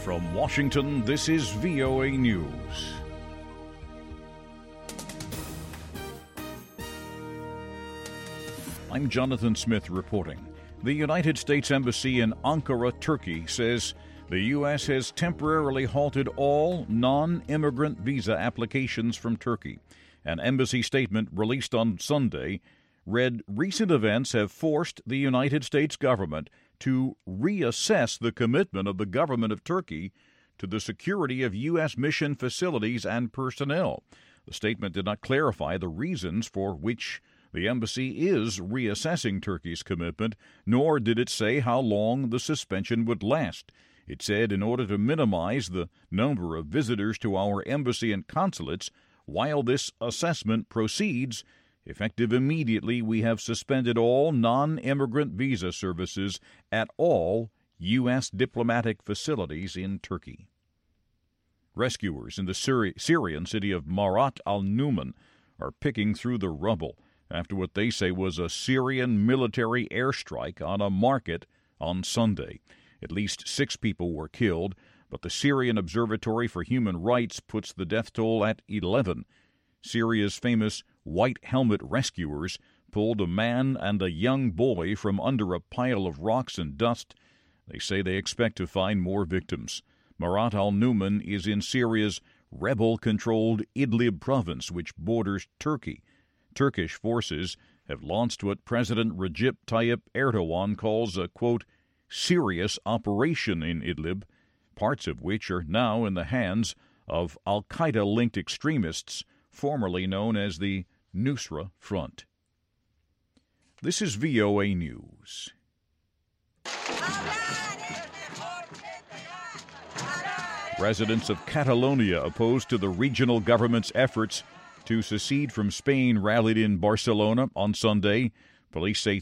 From Washington, this is VOA News. I'm Jonathan Smith reporting. The United States Embassy in Ankara, Turkey, says the U.S. has temporarily halted all non-immigrant visa applications from Turkey. An embassy statement released on Sunday read, "Recent events have forced the United States government to reassess the commitment of the government of Turkey to the security of U.S. mission facilities and personnel." The statement did not clarify the reasons for which the embassy is reassessing Turkey's commitment, nor did it say how long the suspension would last. It said in order to minimize the number of visitors to our embassy and consulates while this assessment proceeds, effective immediately, we have suspended all non-immigrant visa services at all U.S. diplomatic facilities in Turkey. Rescuers in the Syrian city of Marat al-Numan are picking through the rubble after what they say was a Syrian military airstrike on a market on Sunday. At least 6 people were killed, but the Syrian Observatory for Human Rights puts the death toll at 11. Syria's famous White Helmet rescuers pulled a man and a young boy from under a pile of rocks and dust. They say they expect to find more victims. Marat al-Numan is in Syria's rebel-controlled Idlib province, which borders Turkey. Turkish forces have launched what President Recep Tayyip Erdogan calls a, quote, serious operation in Idlib, parts of which are now in the hands of al-Qaeda-linked extremists, formerly known as the Nusra Front. This is VOA News. Residents of Catalonia opposed to the regional government's efforts to secede from Spain rallied in Barcelona on Sunday. Police say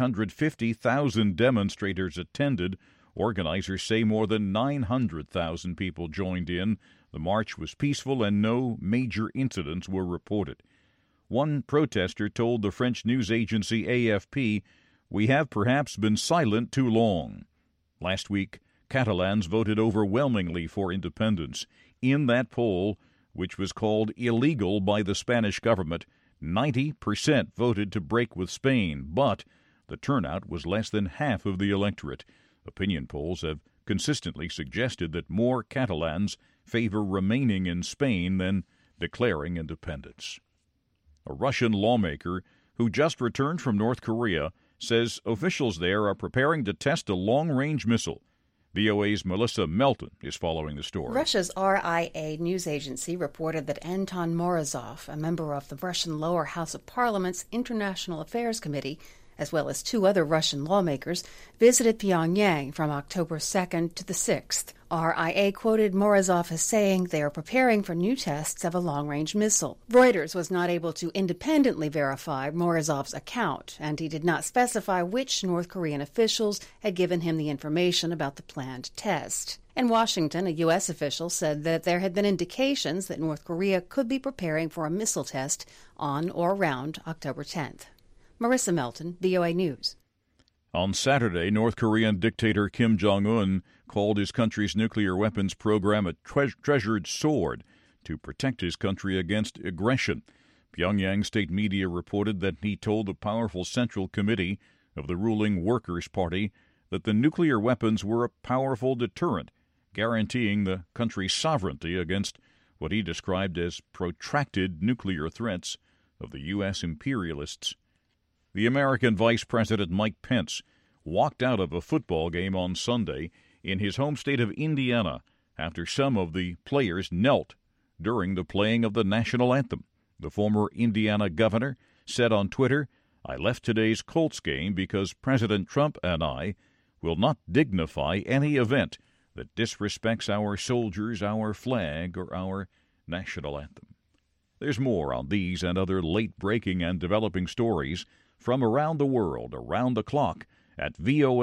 350,000 demonstrators attended. Organizers say more than 900,000 people joined in. The march was peaceful and no major incidents were reported. One protester told the French news agency AFP, "We have perhaps been silent too long." Last week, Catalans voted overwhelmingly for independence. In that poll, which was called illegal by the Spanish government, 90% voted to break with Spain, but the turnout was less than half of the electorate. Opinion polls have consistently suggested that more Catalans favor remaining in Spain than declaring independence. A Russian lawmaker who just returned from North Korea says officials there are preparing to test a long-range missile. VOA's Melissa Melton is following the story. Russia's RIA news agency reported that Anton Morozov, a member of the Russian lower house of Parliament's International Affairs Committee, as well as 2 other Russian lawmakers, visited Pyongyang from October 2nd to the 6th. RIA quoted Morozov as saying they are preparing for new tests of a long-range missile. Reuters was not able to independently verify Morozov's account, and he did not specify which North Korean officials had given him the information about the planned test. In Washington, a U.S. official said that there had been indications that North Korea could be preparing for a missile test on or around October 10th. Marissa Melton, VOA News. On Saturday, North Korean dictator Kim Jong-un called his country's nuclear weapons program a treasured sword to protect his country against aggression. Pyongyang state media reported that he told the powerful Central Committee of the ruling Workers' Party that the nuclear weapons were a powerful deterrent, guaranteeing the country's sovereignty against what he described as protracted nuclear threats of the U.S. imperialists. The American Vice President Mike Pence walked out of a football game on Sunday in his home state of Indiana after some of the players knelt during the playing of the national anthem. The former Indiana governor said on Twitter, "I left today's Colts game because President Trump and I will not dignify any event that disrespects our soldiers, our flag, or our national anthem." There's more on these and other late-breaking and developing stories from around the world, around the clock, at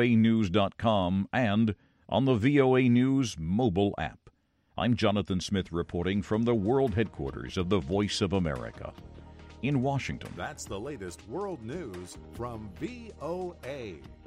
voanews.com and on the VOA News mobile app. I'm Jonathan Smith reporting from the world headquarters of the Voice of America in Washington. That's the latest world news from VOA.